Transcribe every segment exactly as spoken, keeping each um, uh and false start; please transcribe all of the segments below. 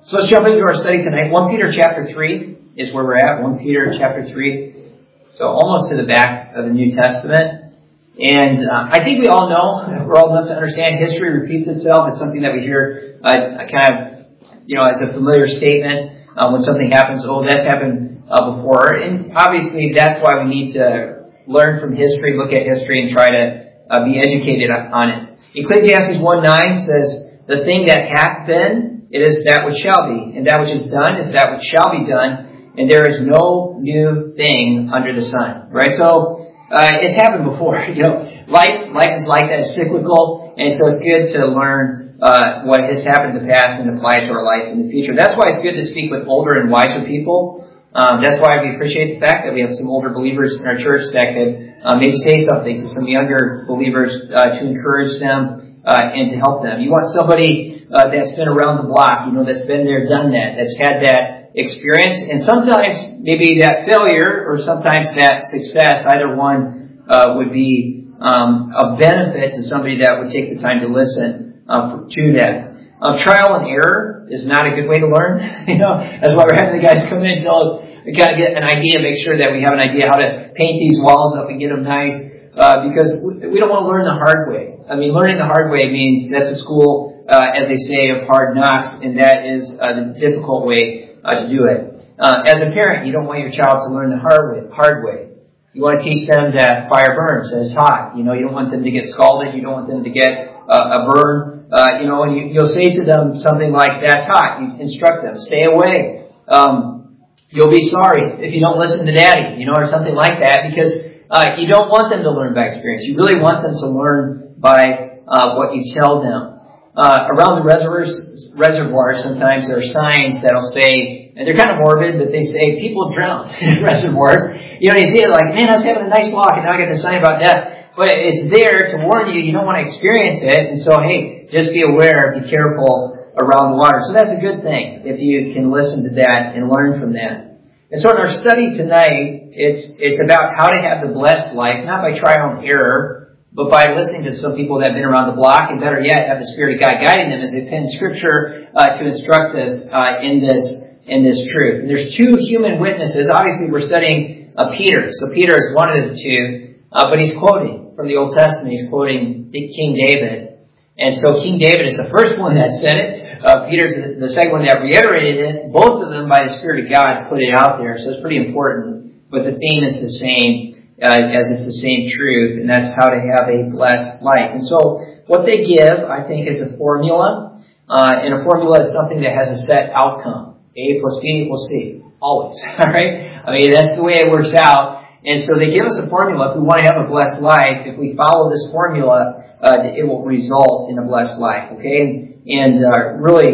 So let's jump into our study tonight. First Peter chapter three is where we're at. First Peter chapter three. So almost to the back of the New Testament. And uh, I think we all know, we're old enough to understand, history repeats itself. It's something that we hear uh, kind of, you know, as a familiar statement uh, when something happens. Oh, that's happened uh, before. And obviously that's why we need to learn from history, look at history, and try to uh, be educated on it. Ecclesiastes one nine says, "The thing that hath been, it is that which shall be, and that which is done is that which shall be done, and there is no new thing under the sun." Right? So, uh, it's happened before. You know, life, life is like that. It's cyclical, and so it's good to learn, uh, what has happened in the past and apply it to our life in the future. That's why it's good to speak with older and wiser people. Um, that's why we appreciate the fact that we have some older believers in our church that could, uh, maybe say something to some younger believers, uh, to encourage them, uh, and to help them. You want somebody Uh, that's been around the block, you know, that's been there, done that, that's had that experience, and sometimes maybe that failure or sometimes that success, either one uh, would be um, a benefit to somebody that would take the time to listen uh, for, to that. Um, trial and error is not a good way to learn. You know, that's why we're having the guys come in and tell us, we got to get an idea, make sure that we have an idea how to paint these walls up and get them nice, uh, because we, we don't want to learn the hard way. I mean, learning the hard way means that's a school, Uh, as they say, of hard knocks, and that is uh, the difficult way uh, to do it. Uh, as a parent, you don't want your child to learn the hard way. Hard way. You want to teach them that fire burns, that it's hot. You know, you don't want them to get scalded. You don't want them to get uh, a burn. Uh, you know, and you, you'll say to them something like, "That's hot." You instruct them, "Stay away." Um, you'll be sorry if you don't listen to Daddy, you know, or something like that, because uh, you don't want them to learn by experience. You really want them to learn by uh, what you tell them. Uh, around the reservoirs, reservoirs, sometimes there are signs that'll say, and they're kind of morbid, but they say people drown in reservoirs. You know, you see it like, "Man, I was having a nice walk, and now I got the sign about death." But it's there to warn you. You don't want to experience it, and so hey, just be aware, be careful around the water. So that's a good thing if you can listen to that and learn from that. And so in our study tonight, it's it's about how to have the blessed life, not by trial and error, but by listening to some people that have been around the block, and better yet, have the Spirit of God guiding them as they pen Scripture uh, to instruct us uh, in this in this truth. And there's two human witnesses. Obviously, we're studying uh, Peter, so Peter is one of the two, uh, but he's quoting from the Old Testament. He's quoting King David, and so King David is the first one that said it. Uh, Peter's the, the second one that reiterated it. Both of them, by the Spirit of God, put it out there, so it's pretty important. But the theme is the same. Uh, as it's the same truth, and that's how to have a blessed life. And so what they give, I think, is a formula, uh, and a formula is something that has a set outcome. A plus B equals C. Always. All right? I mean, that's the way it works out. And so they give us a formula. If we want to have a blessed life, if we follow this formula, uh, it will result in a blessed life. Okay? And, and uh, really,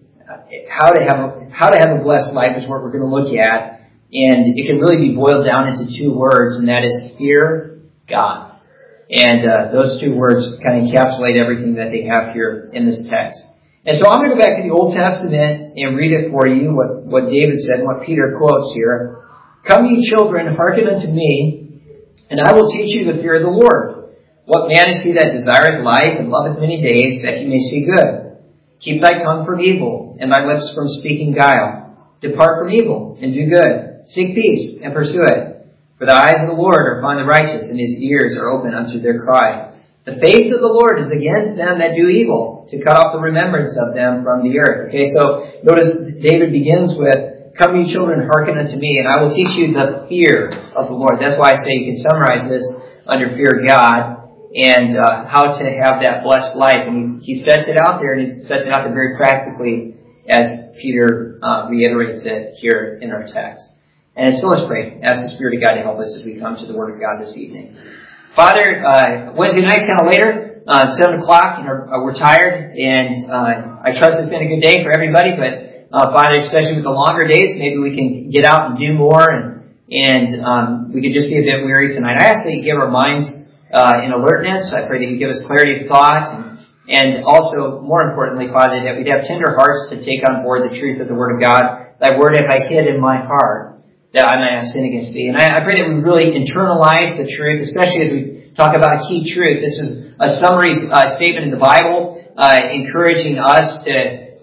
how to have a, how to have a blessed life is what we're going to look at. And it can really be boiled down into two words, and that is fear God. And uh, those two words kind of encapsulate everything that they have here in this text. And so I'm going to go back to the Old Testament and read it for you, what, what David said and what Peter quotes here. "Come ye children, hearken unto me, and I will teach you the fear of the Lord. What man is he that desireth life and loveth many days, that he may see good? Keep thy tongue from evil, and thy lips from speaking guile. Depart from evil, and do good. Seek peace, and pursue it. For the eyes of the Lord are upon the righteous, and his ears are open unto their cry. The face of the Lord is against them that do evil, to cut off the remembrance of them from the earth." Okay, so notice David begins with, "Come ye children, hearken unto me, and I will teach you the fear of the Lord." That's why I say you can summarize this under fear of God, and uh, how to have that blessed life. And he, he sets it out there, and he sets it out there very practically, as Peter uh, reiterates it here in our text. And so let's pray. Ask the Spirit of God to help us as we come to the Word of God this evening. Father, uh, Wednesday night's kind of later, uh, seven o'clock, you know, uh, we're tired, and uh, I trust it's been a good day for everybody, but uh, Father, especially with the longer days, maybe we can get out and do more, and, and um, we could just be a bit weary tonight. I ask that you give our minds uh, in alertness. I pray that you give us clarity of thought, and, and also, more importantly, Father, that we'd have tender hearts to take on board the truth of the Word of God. Thy Word have I hid in my heart, that I may not sin against thee. And I, I pray that we really internalize the truth, especially as we talk about a key truth. This is a summary uh, statement in the Bible, uh, encouraging us to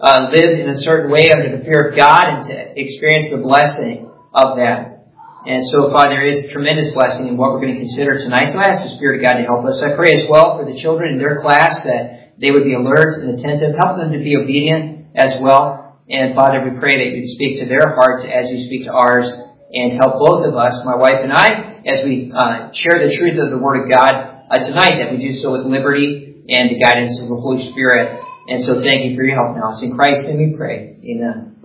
uh, live in a certain way under the fear of God and to experience the blessing of that. And so, Father, there is tremendous blessing in what we're going to consider tonight. So I ask the Spirit of God to help us. I pray as well for the children in their class that they would be alert and attentive. Help them to be obedient as well. And Father, we pray that you speak to their hearts as you speak to ours, and help both of us, my wife and I, as we uh, share the truth of the Word of God uh, tonight, that we do so with liberty and the guidance of the Holy Spirit. And so thank you for your help now. It's in Christ's name we pray. Amen.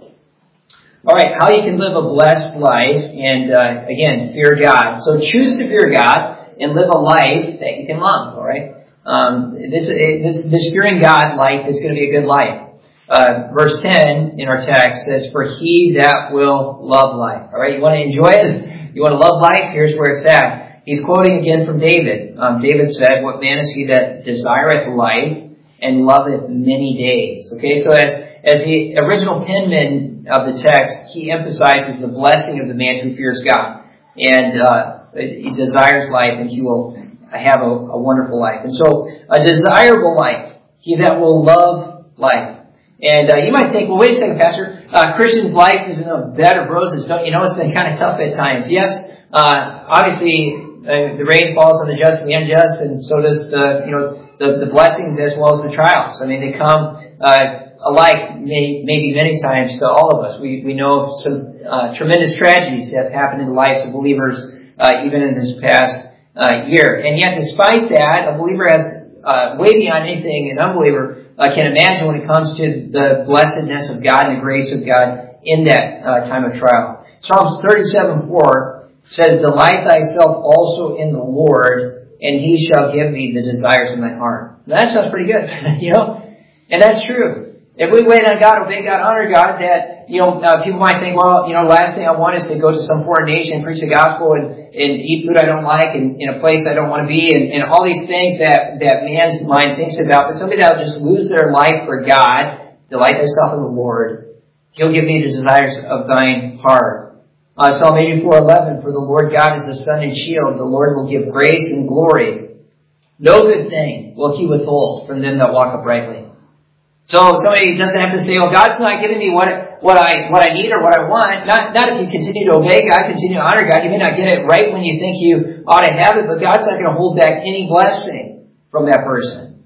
All right, how you can live a blessed life, and uh, again, fear God. So choose to fear God and live a life that you can love. All right, um, this, this this fearing God life is going to be a good life. Uh, verse ten in our text says, "For he that will love life." All right, you want to enjoy it? You want to love life? Here's where it's at. He's quoting again from David. Um, David said, "What man is he that desireth life and loveth many days?" Okay, so as as the original penman of the text, he emphasizes the blessing of the man who fears God, and uh, he desires life, and he will have a, a wonderful life. And so, a desirable life, he that will love life. And uh, you might think, well, wait a second, Pastor. Uh, Christian's life isn't a bed of roses. Don't you know it's been kind of tough at times? Yes, uh, obviously uh, the rain falls on the just and the unjust, and so does the you know the, the blessings as well as the trials. I mean, they come uh, alike, may, maybe many times to all of us. We we know some uh, tremendous tragedies have happened in the lives of believers, uh, even in this past uh, year. And yet, despite that, a believer has uh, way beyond anything an unbeliever I can imagine when it comes to the blessedness of God and the grace of God in that uh, time of trial. Psalms thirty-seven four says, "Delight thyself also in the Lord, and he shall give thee the desires of thy heart." Now, that sounds pretty good, you know? And that's true. If we wait on God, obey God, honor God, that, you know, uh, people might think, well, you know, last thing I want is to go to some foreign nation, preach the gospel, and, and eat food I don't like, and in a place I don't want to be, and, and all these things that, that man's mind thinks about. But somebody that will just lose their life for God, delight thyself in the Lord, he'll give thee the desires of thine heart. Uh, Psalm eighty-four eleven, "For the Lord God is the sun and shield. The Lord will give grace and glory. No good thing will he withhold from them that walk uprightly." So somebody doesn't have to say, "Oh, God's not giving me what what I what I need or what I want." Not not if you continue to obey God, continue to honor God. You may not get it right when you think you ought to have it, but God's not going to hold back any blessing from that person.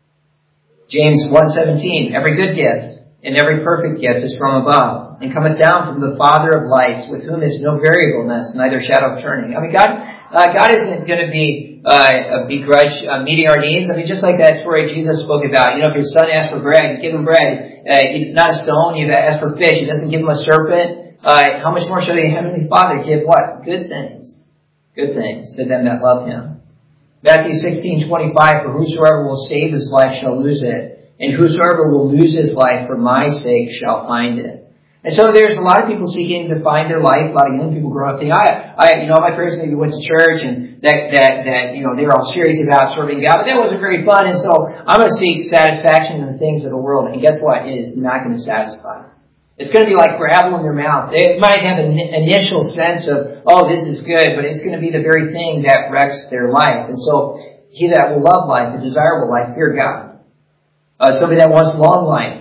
James one seventeen, "Every good gift and every perfect gift is from above, and cometh down from the Father of lights, with whom is no variableness, neither shadow of turning." I mean, God uh, God isn't going to be Uh, a begrudge uh, meeting our needs. I mean, just like that story Jesus spoke about. You know, if your son asks for bread, you give him bread. Uh, not a stone. You ask for fish. He doesn't give him a serpent. Uh, how much more shall the Heavenly Father give what? Good things. Good things to them that love him. Matthew sixteen twenty-five, "For whosoever will save his life shall lose it, and whosoever will lose his life for my sake shall find it." And so there's a lot of people seeking to find their life. A lot of young people grow up thinking, I, I, you know, my parents maybe went to church and that, that, that, you know, they were all serious about serving God, but that wasn't very fun. And so I'm going to seek satisfaction in the things of the world. And guess what? It is not going to satisfy. It's going to be like gravel in their mouth. It might have an initial sense of, oh, this is good, but it's going to be the very thing that wrecks their life. And so he that will love life, the desirable life, fear God. Uh, somebody that wants long life.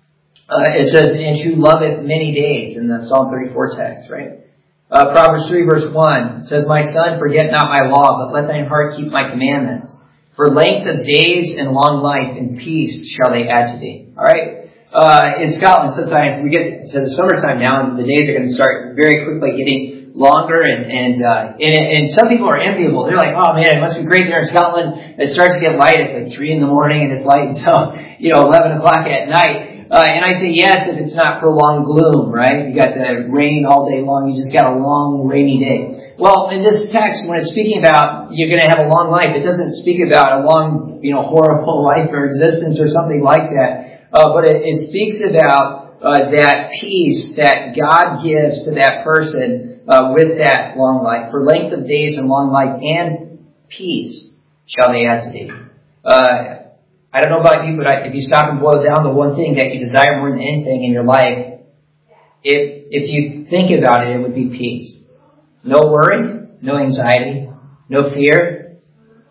Uh, it says, "And who loveth many days," in the Psalm thirty-four text, right? Uh, Proverbs three verse one says, "My son, forget not my law, but let thine heart keep my commandments. For length of days and long life and peace shall they add to thee." All right? Uh, in Scotland, sometimes we get to the summertime now, and the days are going to start very quickly getting longer, and and, uh, and and some people are enviable. They're like, "Oh man, it must be great there in Scotland. It starts to get light at like three in the morning, and it's light until, you know, eleven o'clock at night." Uh, and I say yes if it's not prolonged gloom, right? You got the rain all day long. You just got a long, rainy day. Well, in this text, when it's speaking about you're going to have a long life, it doesn't speak about a long, you know, horrible life or existence or something like that. Uh, but it, it speaks about uh, that peace that God gives to that person uh, with that long life. For length of days and long life and peace shall they add to thee. Uh, I don't know about you, but I, if you stop and boil down the one thing that you desire more than anything in your life, if if you think about it, it would be peace. No worry, no anxiety, no fear,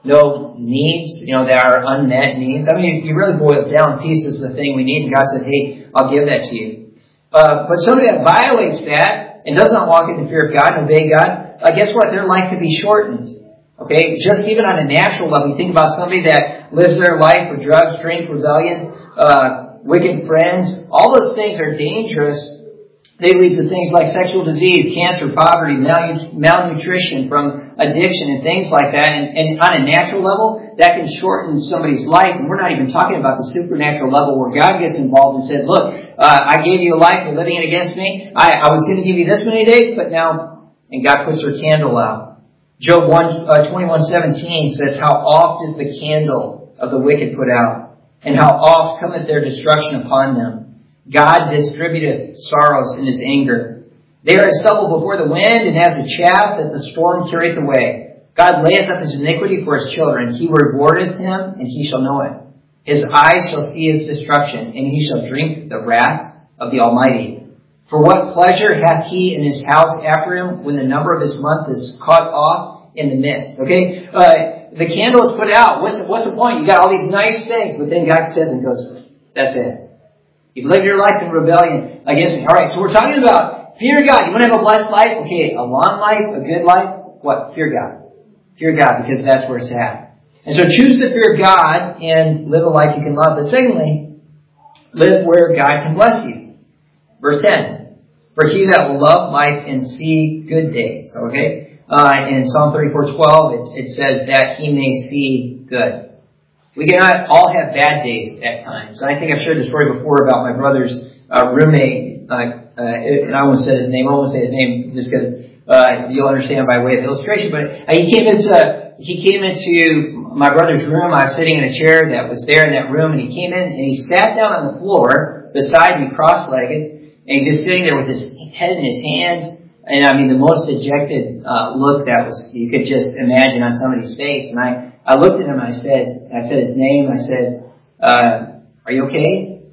no needs, you know, that are unmet needs. I mean, you really boil it down, peace is the thing we need, and God says, hey, I'll give that to you. Uh, but somebody that violates that and does not walk in the fear of God and obey God, uh, guess what? Their life could be shortened. Okay? Just even on a natural level, you think about somebody that lives their life with drugs, drink, rebellion, uh, wicked friends. All those things are dangerous. They lead to things like sexual disease, cancer, poverty, malnutrition from addiction and things like that. And, and on a natural level, that can shorten somebody's life. And we're not even talking about the supernatural level where God gets involved and says, look, uh, I gave you a life, you're living it against me. I, I was going to give you this many days, but now, and God puts her candle out. Job twenty-one seventeen says, how oft is the candle of the wicked put out, and how oft cometh their destruction upon them. God distributeth sorrows in his anger. They are as stubble before the wind, and as a chaff that the storm carrieth away. God layeth up his iniquity for his children. He rewardeth him, and he shall know it. His eyes shall see his destruction, and he shall drink the wrath of the Almighty. For what pleasure hath he in his house after him, when the number of his month is cut off in the midst? Okay? Uh, the candle is put out. What's the, what's the point? You got all these nice things, but then God says and goes, that's it. You've lived your life in rebellion against me. Alright, so we're talking about fear God. You want to have a blessed life? Okay, a long life, a good life? What? Fear God. Fear God, because that's where it's at. And so choose to fear God and live a life you can love. But secondly, live where God can bless you. Verse ten. For he that will love life and see good days. Okay? Uh, in Psalm thirty-four twelve, it, it says that he may see good. We cannot all have bad days at times. And I think I've shared the story before about my brother's uh, roommate. Uh, uh, and I won't say his name. I won't say his name just because uh, you'll understand by way of illustration. But uh, he came into he came into my brother's room. I was sitting in a chair that was there in that room, and he came in and he sat down on the floor beside me, cross-legged. And he's just sitting there with his head in his hands. And I mean, the most dejected uh, look that was you could just imagine on somebody's face. And I, I looked at him and I said, I said his name. I said, uh, are you okay?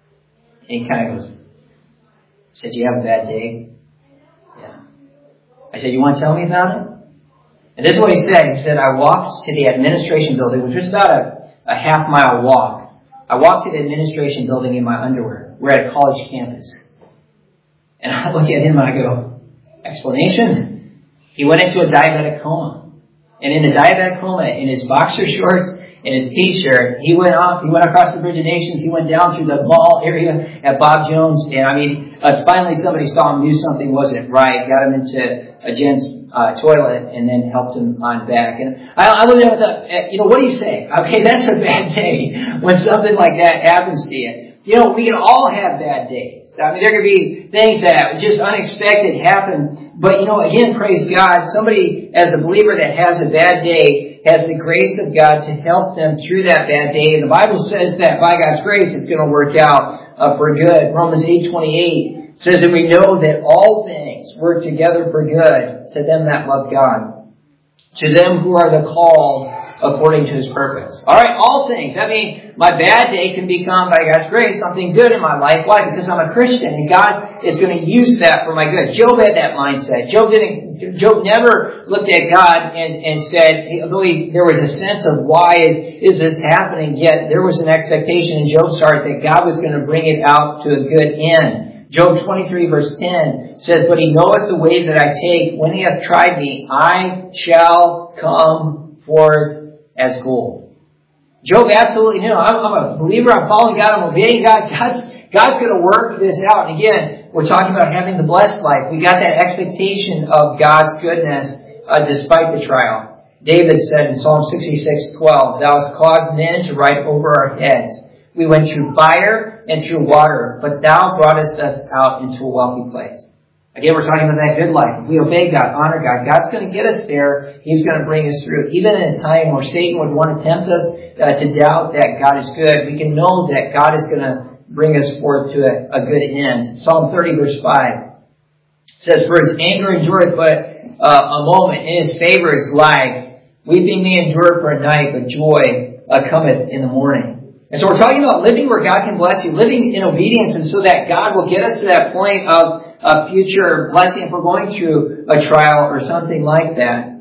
And he kind of goes, I said, do you have a bad day? Yeah. I said, you want to tell me about it? And this is what he said. He said, I walked to the administration building, which was about a, a half mile walk. I walked to the administration building in my underwear. We're at a college campus. And I look at him and I go, explanation? He went into a diabetic coma. And in a diabetic coma, in his boxer shorts and his t-shirt, he went off, he went across the Bridge of Nations, he went down through the mall area at Bob Jones. And I mean, uh, finally somebody saw him, knew something wasn't right, got him into a gent's uh, toilet, and then helped him on back. And I, I looked at him and thought, you know, what do you say? Okay, that's a bad day when something like that happens to you. You know, we can all have bad days. I mean, there could be things that just unexpected happen. But, you know, again, praise God, somebody as a believer that has a bad day has the grace of God to help them through that bad day. And the Bible says that by God's grace, it's going to work out uh, for good. Romans eight twenty-eight says that we know that all things work together for good to them that love God, to them who are the called according to his purpose. All right, all things. I mean, my bad day can become, by God's grace, something good in my life. Why? Because I'm a Christian, and God is going to use that for my good. Job had that mindset. Job didn't. Job never looked at God and, and said, although he, there was a sense of why is, is this happening, yet there was an expectation in Job's heart that God was going to bring it out to a good end. Job twenty-three verse ten says, but he knoweth the way that I take. When he hath tried me, I shall come forth as gold. Job absolutely knew. I'm, I'm a believer. I'm following God. I'm obeying God. God's, God's going to work this out. And again, we're talking about having the blessed life. We got that expectation of God's goodness uh, despite the trial. David said in Psalm sixty-six twelve, thou hast caused men to ride over our heads. We went through fire and through water, but thou broughtest us out into a wealthy place. Again, we're talking about that good life. If we obey God, honor God, God's going to get us there. He's going to bring us through. Even in a time where Satan would want to tempt us uh, to doubt that God is good, we can know that God is going to bring us forth to a, a good end. Psalm thirty verse five says, for his anger endureth but uh, a moment, in his favor is life. Weeping may endure for a night, but joy uh, cometh in the morning. And so we're talking about living where God can bless you, living in obedience, and so that God will get us to that point of a future blessing if we're going through a trial or something like that.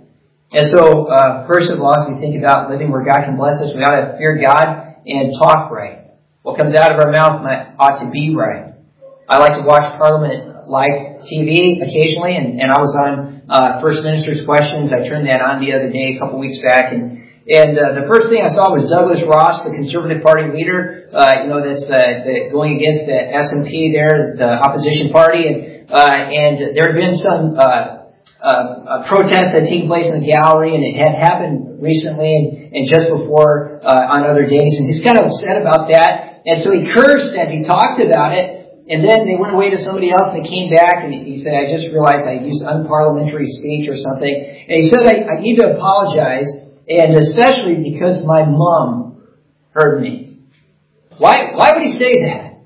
And so, uh, first of all, as we think about living where God can bless us, we ought to fear God and talk right. What comes out of our mouth might, ought to be right. I like to watch Parliament Live T V occasionally, and, and I was on uh, First Minister's Questions. I turned that on the other day, a couple weeks back, and and uh, the first thing I saw was Douglas Ross, the Conservative Party leader, uh, you know, that's uh, the, going against the S N P there, the opposition party, and uh, and there had been some uh, uh, protests that had taken place in the gallery, and it had happened recently and, and just before uh, on other days, and he's kind of upset about that, and so he cursed as he talked about it. And then they went away to somebody else and they came back and he said, I just realized I used unparliamentary speech or something. And he said, I, I need to apologize, and especially because my mom heard me. Why, why would he say that?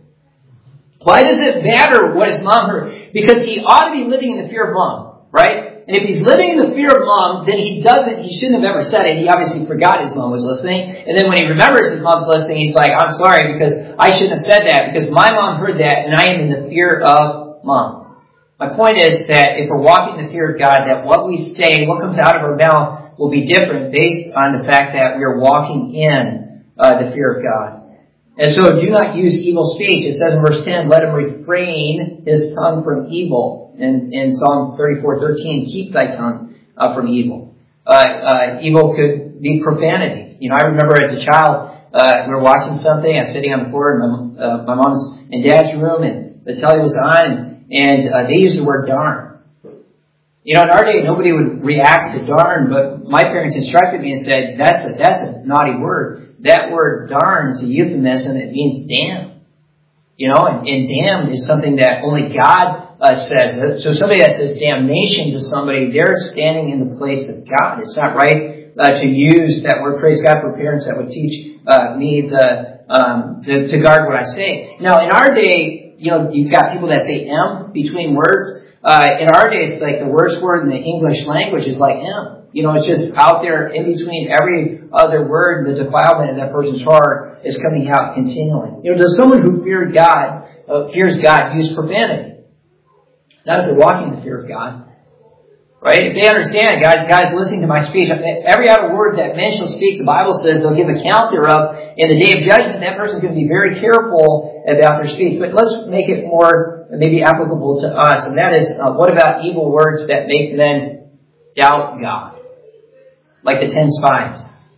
Why does it matter what his mom heard? Because he ought to be living in the fear of mom, right? And if he's living in the fear of mom, then he doesn't, he shouldn't have ever said it. He obviously forgot his mom was listening. And then when he remembers his mom's listening, he's like, I'm sorry because I shouldn't have said that because my mom heard that and I am in the fear of mom. My point is that if we're walking in the fear of God, that what we say, what comes out of our mouth will be different based on the fact that we are walking in uh, the fear of God. And so do not use evil speech. It says in verse ten, let him refrain his tongue from evil. In, in Psalm thirty-four thirteen, keep thy tongue uh, from evil. Uh, uh, evil could be profanity. You know, I remember as a child, uh, we were watching something. I was sitting on the floor in my, uh, my mom's and dad's room, and the telly was on, and, and uh, they used the word darn. You know, in our day, nobody would react to darn, but my parents instructed me and said, that's a, that's a naughty word. That word darn is a euphemism. It means damn. You know, and, and damn is something that only God uh, says. So somebody that says damnation to somebody, they're standing in the place of God. It's not right uh, to use that word. Praise God for parents that would teach uh, me the, um, the to guard what I say. Now, in our day, you know, you've got people that say M between words. Uh, in our day, it's like the worst word in the English language is like M. You know, it's just out there in between every other word. The defilement in that person's heart is coming out continually. You know, does someone who feared God, uh, fears God, use profanity? Not if they're walking in the fear of God. Right? If they understand, God, God's listening to my speech. Every other word that men shall speak, the Bible says they'll give account thereof. In the day of judgment, that person's going to be very careful about their speech. But let's make it more maybe applicable to us. And that is, uh, what about evil words that make men doubt God? Like the ten spies.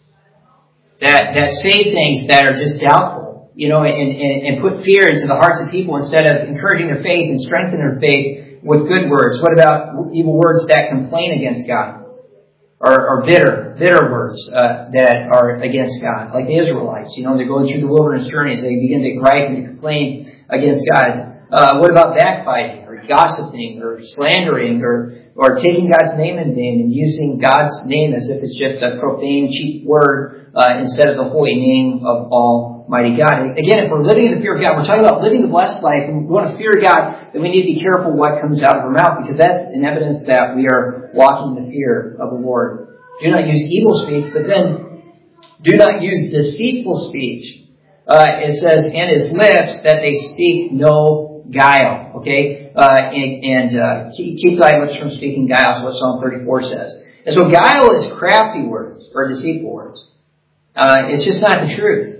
That, that say things that are just doubtful. You know, and, and, and put fear into the hearts of people instead of encouraging their faith and strengthening their faith with good words. What about evil words that complain against God? Or, or bitter, bitter words uh, that are against God. Like the Israelites, you know, they're going through the wilderness journeys. They begin to gripe and to complain against God. Uh, what about backbiting or gossiping or slandering or, or taking God's name in vain and using God's name as if it's just a profane, cheap word uh, instead of the holy name of Almighty God? Again, if we're living in the fear of God, we're talking about living the blessed life, and we want to fear God, then we need to be careful what comes out of our mouth, because that's an evidence that we are walking in the fear of the Lord. Do not use evil speech, but then do not use deceitful speech. Uh, it says, and his lips that they speak no guile. Okay? Uh, and and uh, keep, keep thy lips from speaking guile is what Psalm thirty-four says. And so guile is crafty words or deceitful words. Uh, it's just not the truth.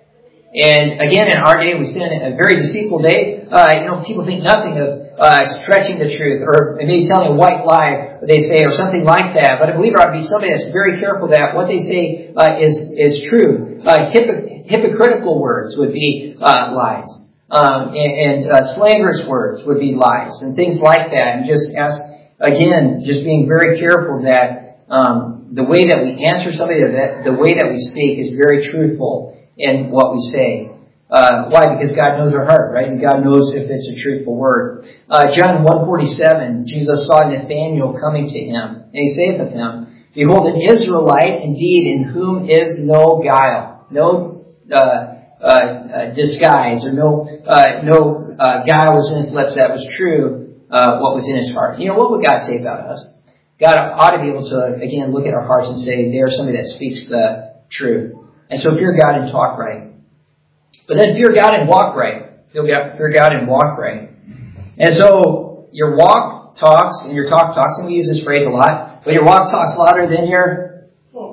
And again, in our day, we sit in a very deceitful day. Uh, you know, people think nothing of uh, stretching the truth or maybe telling a white lie, they say, or something like that. But a believer ought to be somebody that's very careful that what they say uh, is is true. Uh, hypocr- hypocritical words would be uh, lies. Um, and, and uh, slanderous words would be lies and things like that. And just ask, again, just being very careful that um, the way that we answer somebody, that the way that we speak is very truthful in what we say. Uh, why? Because God knows our heart, right? And God knows if it's a truthful word. Uh, John one forty-seven, Jesus saw Nathanael coming to him, and he saith of him, behold, an Israelite indeed in whom is no guile, no uh, uh, uh disguise, or no uh, no uh, guile was in his lips. That was true, uh, what was in his heart. You know, what would God say about us? God ought to be able to, again, look at our hearts and say, they are somebody that speaks the truth. And so fear God and talk right. But then fear God and walk right. Fear God and walk right. And so your walk talks and your talk talks, and we use this phrase a lot, but your walk talks louder than your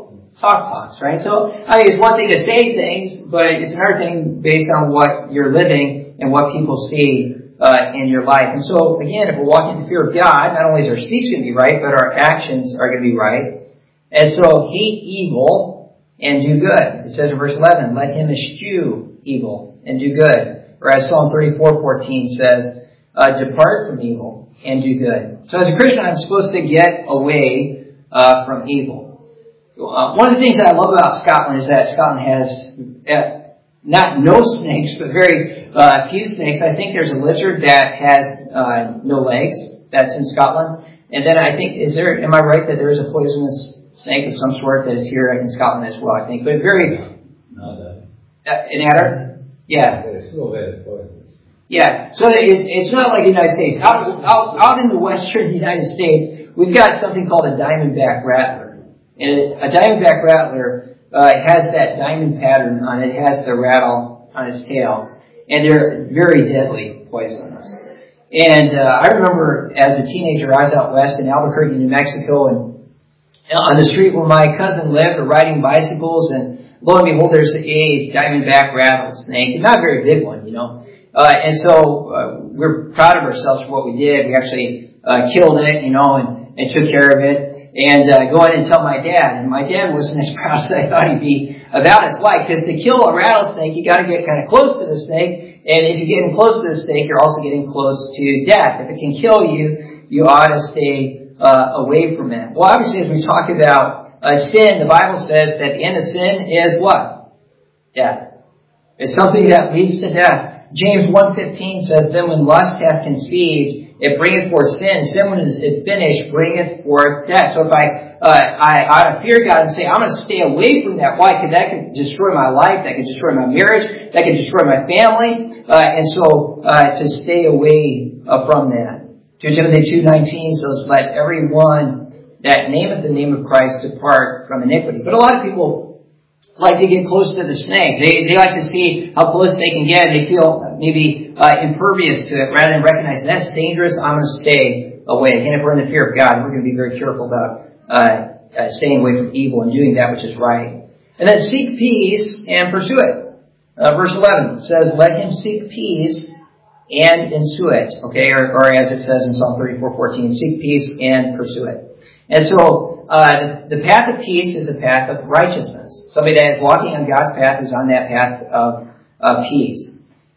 talk talks, right? So, I mean, it's one thing to say things, but it's another thing based on what you're living and what people see uh, in your life. And so, again, if we're walking in the fear of God, not only is our speech going to be right, but our actions are going to be right. And so, hate evil and do good. It says in verse eleven, let him eschew evil and do good. Or as Psalm thirty-four fourteen says, uh, depart from evil and do good. So as a Christian, I'm supposed to get away uh, from evil. Uh, one of the things that I love about Scotland is that Scotland has uh, not no snakes, but very uh, few snakes. I think there's a lizard that has uh, no legs. That's in Scotland. And then I think, is there? Am I right that there is a poisonous snake of some sort that is here in Scotland as well? I think, but very no, uh, an adder. Yeah. It's still very poisonous. Yeah. So it's it's not like the United States. Out out out in the western United States, we've got something called a diamondback rattler. And a diamondback rattler uh, has that diamond pattern on it. It has the rattle on its tail. And they're very deadly poisonous. And uh, I remember as a teenager, I was out west in Albuquerque, New Mexico, and on the street where my cousin lived, we're riding bicycles, and lo and behold, there's a diamondback rattlesnake. Not a very big one, you know. Uh, and so uh, we're proud of ourselves for what we did. We actually uh, killed it, you know, and, and took care of it. And uh, go in and tell my dad. And my dad wasn't as proud as I thought he'd be about his life. Because to kill a rattlesnake, you got to get kind of close to the snake. And if you're getting close to the snake, you're also getting close to death. If it can kill you, you ought to stay uh, away from it. Well, obviously, as we talk about uh, sin, the Bible says that the end of sin is what? Death. It's something that leads to death. James one fifteen says, then when lust hath conceived, it bringeth forth sin. Sin, when it is finished, bringeth forth death. So if I, uh, I, I fear God and say, I'm going to stay away from that. Why? Because that could destroy my life. That could destroy my marriage. That could destroy my family. Uh, and so, uh, to stay away uh, from that. Second Timothy two nineteen says, let every one that nameth the name of Christ depart from iniquity. But a lot of people like to get close to the snake. They they like to see how close they can get. They feel maybe uh, impervious to it rather than recognize that's dangerous. I'm going to stay away. And if we're in the fear of God, we're going to be very careful about uh, uh, staying away from evil and doing that which is right. And then seek peace and pursue it. Uh, verse eleven says, let him seek peace and ensue it. Okay, or, or as it says in Psalm thirty-four fourteen, seek peace and pursue it. And so uh, the path of peace is a path of righteousness. Somebody that is walking on God's path is on that path of, of peace.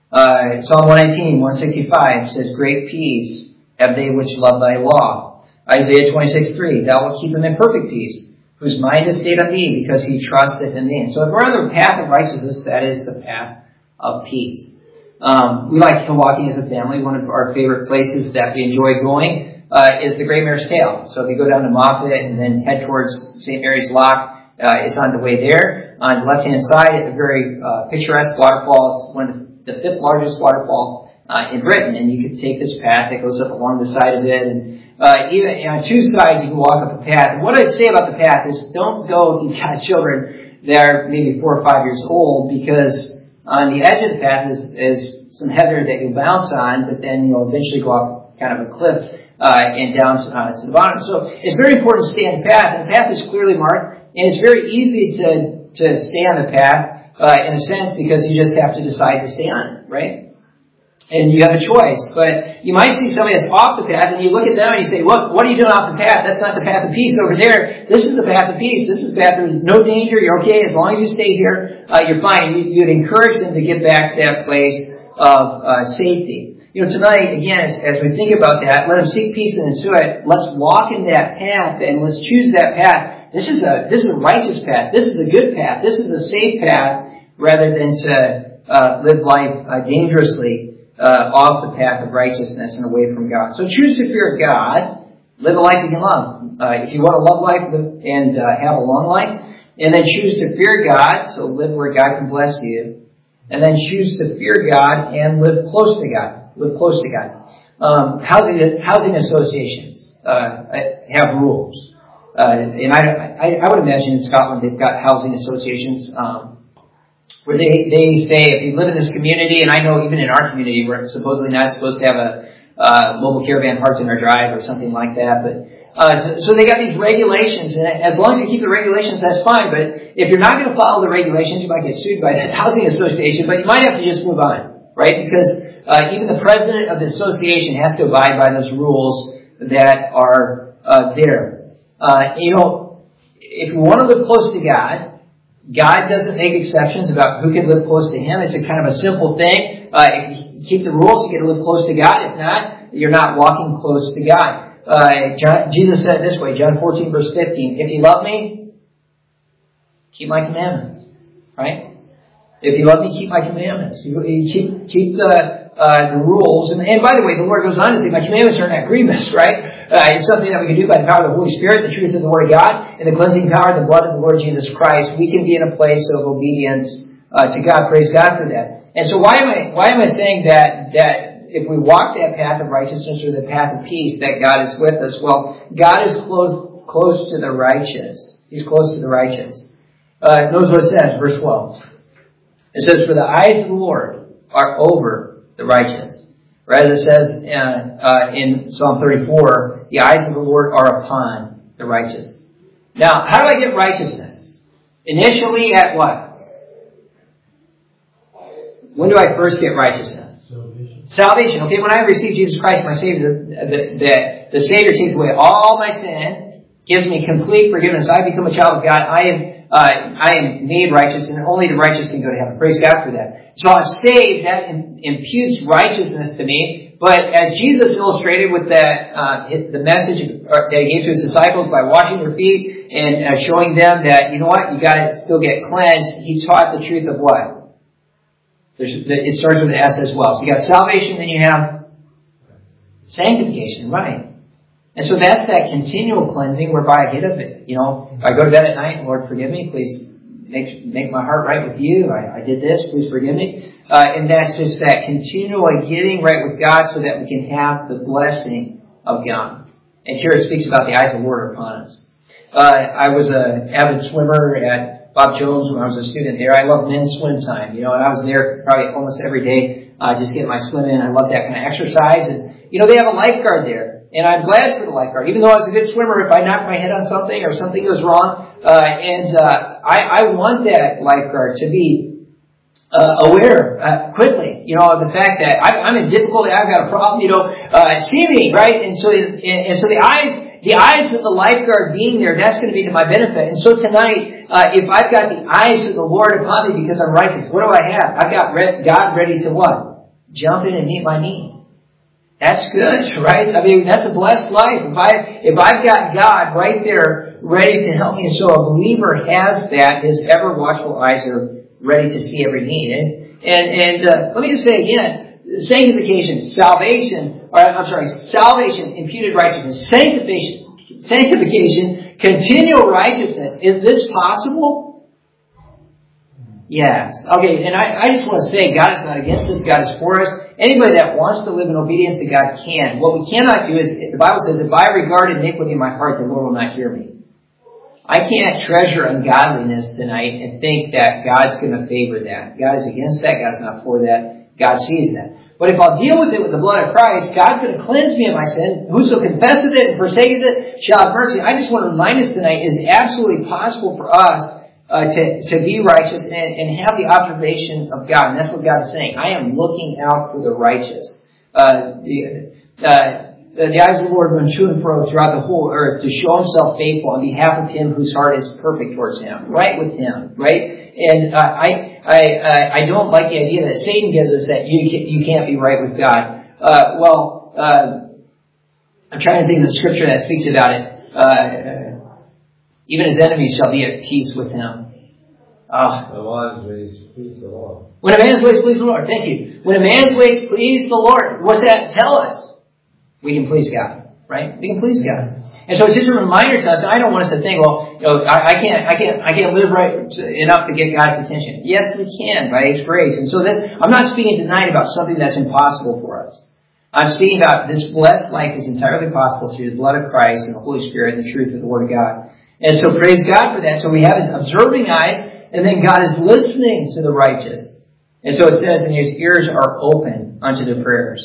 Uh, Psalm one nineteen, one sixty-five says, great peace have they which love thy law. Isaiah twenty-six three, thou wilt keep him in perfect peace, whose mind is stayed on thee, because he trusteth in thee. And so if we're on the path of righteousness, that is the path of peace. Um, we like hill walking as a family. One of our favorite places that we enjoy going Uh, is the Great Mare's Tail. So if you go down to Moffat and then head towards Saint Mary's Loch, uh, it's on the way there. On the left-hand side, it's a very uh, picturesque waterfall. It's one of the, the fifth largest waterfall uh, in Britain, and you could take this path that goes up along the side of it. And uh, even on two sides, you can walk up the path. And what I'd say about the path is don't go if you've got children that are maybe four or five years old, because on the edge of the path is, is some heather that you'll bounce on, but then you'll eventually go off kind of a cliff. Uh, and down to, uh, to the bottom. So it's very important to stay on the path. And the path is clearly marked. And it's very easy to, to stay on the path, uh, in a sense, because you just have to decide to stay on it, right? And you have a choice. But you might see somebody that's off the path, and you look at them and you say, look, what are you doing off the path? That's not the path of peace over there. This is the path of peace. This is the path. There's no danger. You're okay. As long as you stay here, uh, you're fine. You, you'd encourage them to get back to that place of uh, safety. You know, tonight, again, as, as we think about that, let them seek peace and ensue it. Let's walk in that path and let's choose that path. This is a, this is a righteous path. This is a good path. This is a safe path rather than to, uh, live life, uh, dangerously, uh, off the path of righteousness and away from God. So choose to fear God. Live a life you can love. Uh, if you want to love life live, and, uh, have a long life, and then choose to fear God, so live where God can bless you. And then choose to fear God and live close to God. Live close to God. Um, housing, housing associations uh, have rules. Uh, and I, I, I would imagine in Scotland they've got housing associations um, where they, they say if you live in this community, and I know even in our community we're supposedly not supposed to have a uh, mobile caravan parked in our drive or something like that, but Uh, so, so they got these regulations, and as long as you keep the regulations, that's fine. But if you're not going to follow the regulations, you might get sued by the housing association, but you might have to just move on, right? Because uh, even the president of the association has to abide by those rules that are uh, there. Uh, you know, if you want to live close to God, God doesn't make exceptions about who can live close to Him. It's a kind of a simple thing. Uh, if you keep the rules, you get to live close to God. If not, you're not walking close to God. Uh, John, Jesus said it this way, John fourteen, verse fifteen, if you love me, keep my commandments. Right? If you love me, keep my commandments. You, you keep, keep the, uh, the rules. And, and by the way, the Lord goes on to say, my commandments are not grievous, right? Uh, it's something that we can do by the power of the Holy Spirit, the truth of the Word of God, and the cleansing power of the blood of the Lord Jesus Christ. We can be in a place of obedience, uh, to God. Praise God for that. And so why am I, why am I saying that, that, if we walk that path of righteousness or the path of peace, that God is with us? Well, God is close, close to the righteous. He's close to the righteous. Uh, notice what it says, verse twelve. It says, for the eyes of the Lord are over the righteous. Or as it says uh, uh, in Psalm thirty-four, the eyes of the Lord are upon the righteous. Now, how do I get righteousness? Initially at what? When do I first get righteousness? Salvation. Okay, when I receive Jesus Christ, my Savior, the, the, the Savior takes away all my sin, gives me complete forgiveness. I become a child of God. I am, uh, I am made righteous, and only the righteous can go to heaven. Praise God for that. So I'm saved. That imputes righteousness to me. But as Jesus illustrated with that, uh, the message that He gave to His disciples by washing their feet and uh, showing them that, you know what, you got to still get cleansed. He taught the truth of what? There's, it starts with an S as well. So you got salvation, then you have sanctification, right? And so that's that continual cleansing whereby I get of it. You know, I go to bed at night, Lord, forgive me, please make make my heart right with you. I, I did this, please forgive me. Uh, and that's just that continual getting right with God so that we can have the blessing of God. And here it speaks about the eyes of the Lord are upon us. Uh, I was an avid swimmer at Bob Jones when I was a student there. I love men's swim time, you know, and I was there probably almost every day, uh, just getting my swim in. I love that kind of exercise. And, you know, they have a lifeguard there. And I'm glad for the lifeguard. Even though I was a good swimmer, if I knock my head on something or something goes wrong, uh, and, uh, I, I want that lifeguard to be, uh, aware, uh, quickly, you know, of the fact that I, I'm in difficulty, I've got a problem, you know, uh, see me, right? And so, and, and so the eyes, The eyes of the lifeguard being there, that's going to be to my benefit. And so tonight, uh, if I've got the eyes of the Lord upon me because I'm righteous, what do I have? I've got re- God ready to what? Jump in and meet my need. That's good, right? I mean, that's a blessed life. If I, if I've got God right there ready to help me, and so a believer has that, his ever watchful eyes are ready to see every need. And, and, and uh, let me just say again, sanctification, salvation, or I'm sorry, salvation, imputed righteousness, sanctification, sanctification, continual righteousness. Is this possible? Yes. Okay, and I, I just want to say God is not against us, God is for us. Anybody that wants to live in obedience to God can. What we cannot do is, the Bible says, if I regard iniquity in my heart, the Lord will not hear me. I can't treasure ungodliness tonight and think that God's going to favor that. God is against that, God's not for that, God sees that. But if I'll deal with it with the blood of Christ, God's going to cleanse me of my sin. Whoso confesseth it and forsaketh it shall have mercy. I just want to remind us tonight, it is absolutely possible for us uh, to, to be righteous and, and have the observation of God. And that's what God is saying. I am looking out for the righteous. Uh, the, uh, the eyes of the Lord run to and fro throughout the whole earth to show Himself faithful on behalf of him whose heart is perfect towards Him. Right with Him. Right? And uh, I, I, I don't like the idea that Satan gives us that you can't, you can't be right with God. Uh, well, uh, I'm trying to think of the scripture that speaks about it. Uh, even his enemies shall be at peace with him. Uh, the man's ways please the Lord. When a man's ways please the Lord. Thank you. When a man's ways please the Lord. What's that tell us? We can please God. Right? We can please God. And so it's just a reminder to us. I don't want us to think, well, you know, I, I can't, I can't, I can't live right enough to get God's attention. Yes, we can by His grace. And so this, I'm not speaking tonight about something that's impossible for us. I'm speaking about this blessed life is entirely possible through the blood of Christ and the Holy Spirit and the truth of the Word of God. And so praise God for that. So we have His observing eyes, and then God is listening to the righteous. And so it says, and His ears are open unto the prayers.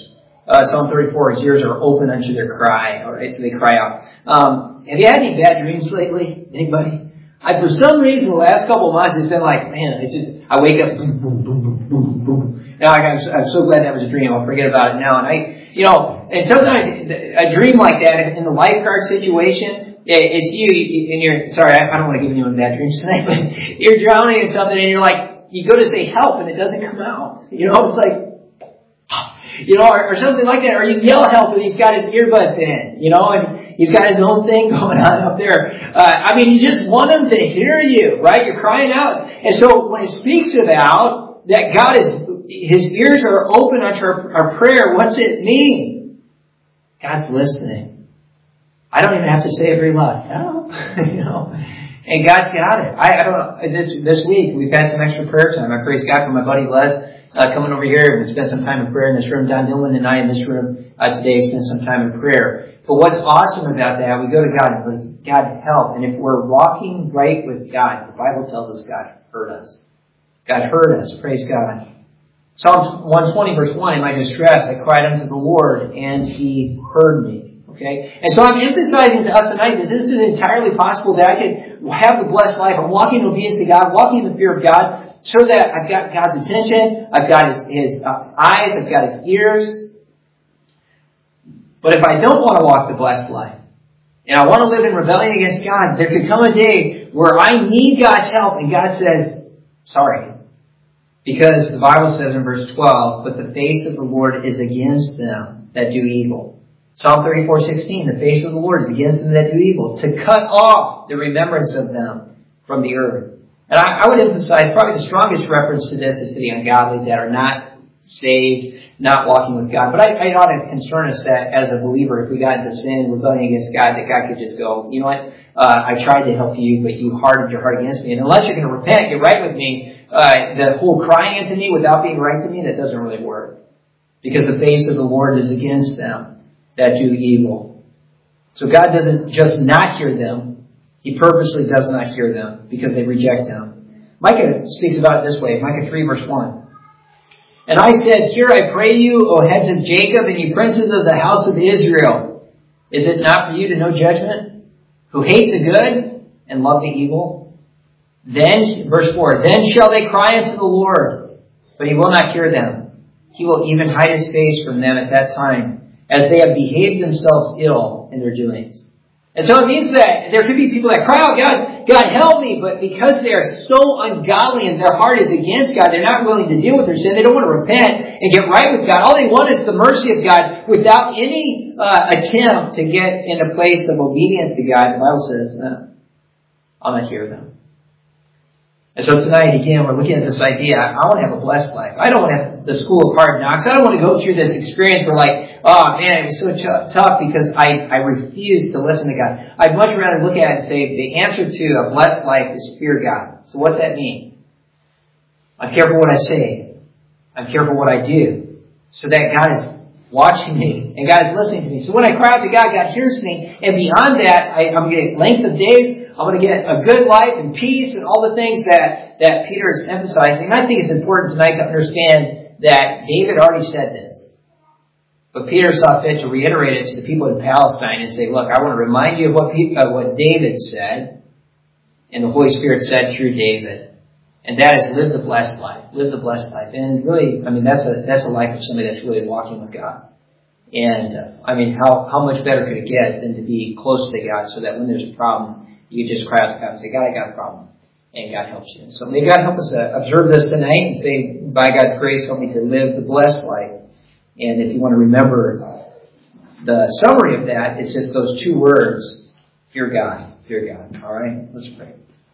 Uh, Psalm thirty-four, his ears are open unto their cry. All right, so they cry out. Um, have you had any bad dreams lately? Anybody? I, for some reason, the last couple of months, it's been like, man, it's just, I wake up, boom, boom, boom, boom, boom, boom. Now, I'm, I'm so glad that was a dream. I'll forget about it now. And I, you know, and sometimes a dream like that in the lifeguard situation, it's you, and you're, sorry, I don't want to give anyone bad dreams tonight, but you're drowning in something and you're like, you go to say help and it doesn't come out. You know, it's like, you know, or, or something like that. Or you yell help and he's got his earbuds in, you know, and he's got his own thing going on up there. Uh, I mean, you just want him to hear you, right? You're crying out. And so when it speaks about that God is, his ears are open unto our, our prayer, what's it mean? God's listening. I don't even have to say it very loud. No, you know, and God's got it. I, I don't know. This, this week we've had some extra prayer time. I praise God for my buddy Les. Uh, coming over here and spend some time in prayer in this room. Don Dillon and I in this room uh, today spend some time in prayer. But what's awesome about that, we go to God and like, God help. And if we're walking right with God, the Bible tells us God heard us. God heard us. Praise God. Psalm one twenty verse one, in my distress I cried unto the Lord and He heard me. Okay? And so I'm emphasizing to us tonight that this is entirely possible that I can have the blessed life. I'm walking in obedience to God, walking in the fear of God, so that I've got God's attention, I've got His, his uh, eyes, I've got His ears. But if I don't want to walk the blessed life, and I want to live in rebellion against God, there could come a day where I need God's help, and God says, sorry. Because the Bible says in verse twelve, but the face of the Lord is against them that do evil. Psalm thirty-four sixteen, the face of the Lord is against them that do evil, to cut off the remembrance of them from the earth. And I, I would emphasize probably the strongest reference to this is to the ungodly that are not saved, not walking with God. But I, I ought to concern us that as a believer, if we got into sin, rebelling against God, that God could just go, you know what, uh, I tried to help you, but you hardened your heart against me. And unless you're going to repent, get right with me, uh, the whole crying into me without being right to me, that doesn't really work. Because the face of the Lord is against them that do evil. So God doesn't just not hear them. He purposely does not hear them because they reject Him. Micah speaks about it this way, Micah three verse one. And I said, hear I pray you, O heads of Jacob, and ye princes of the house of Israel. Is it not for you to know judgment? Who hate the good and love the evil? Then, verse four, then shall they cry unto the Lord, but He will not hear them. He will even hide His face from them at that time, as they have behaved themselves ill in their doings. And so it means that there could be people that cry out, God, God help me, but because they are so ungodly and their heart is against God, they're not willing to deal with their sin. They don't want to repent and get right with God. All they want is the mercy of God without any uh, attempt to get in a place of obedience to God. The Bible says, no, I'll not hear them. And so tonight, again, we're looking at this idea. I want to have a blessed life. I don't want to have the school of hard knocks. I don't want to go through this experience where like, oh man, it was so ch- tough because I, I refused to listen to God. I'd much rather look at it and say the answer to a blessed life is fear God. So what's that mean? I'm careful what I say. I'm careful what I do. So that God is watching me and God is listening to me. So when I cry out to God, God hears me. And beyond that, I, I'm going to get length of days. I'm going to get a good life and peace and all the things that, that Peter is emphasizing. And I think it's important tonight to understand that David already said this. But Peter saw fit to reiterate it to the people in Palestine and say, look, I want to remind you of what, uh, what David said and the Holy Spirit said through David. And that is live the blessed life. Live the blessed life. And really, I mean, that's a, that's a life of somebody that's really walking with God. And, uh, I mean, how, how much better could it get than to be close to God so that when there's a problem, you just cry out to God and say, God, I got a problem. And God helps you. So may God help us uh, observe this tonight and say, by God's grace, help me to live the blessed life. And if you want to remember the summary of that, it's just those two words, fear God, fear God. All right, let's pray.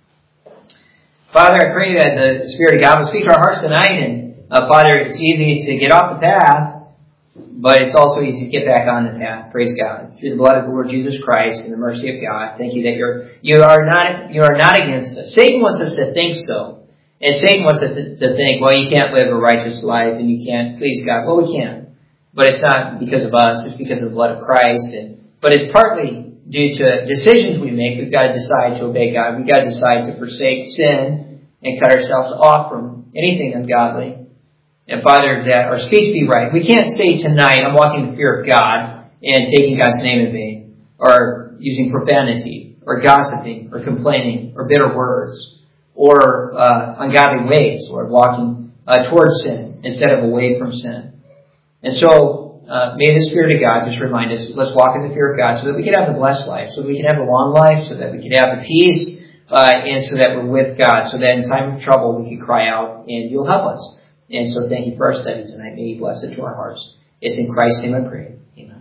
Father, I pray that the Spirit of God will speak to our hearts tonight. And uh, Father, it's easy to get off the path, but it's also easy to get back on the path. Praise God. Through the blood of the Lord Jesus Christ and the mercy of God, thank you that you're, you are not, you are not against us. Satan wants us to think so. And Satan wants us to, to think, well, you can't live a righteous life and you can't please God. Well, we can. But it's not because of us. It's because of the blood of Christ. And, but it's partly due to decisions we make. We've got to decide to obey God. We've got to decide to forsake sin and cut ourselves off from anything ungodly. And Father, that our speech be right. We can't say tonight, I'm walking in the fear of God and taking God's name in vain, or using profanity, or gossiping, or complaining, or bitter words, or uh, ungodly ways, or walking uh, towards sin instead of away from sin. And so, uh, may the Spirit of God just remind us, let's walk in the fear of God so that we can have the blessed life, so that we can have the long life, so that we can have the peace, uh, and so that we're with God, so that in time of trouble we can cry out and you'll help us. And so thank you for our study tonight. May you bless it to our hearts. It's in Christ's name I pray. Amen.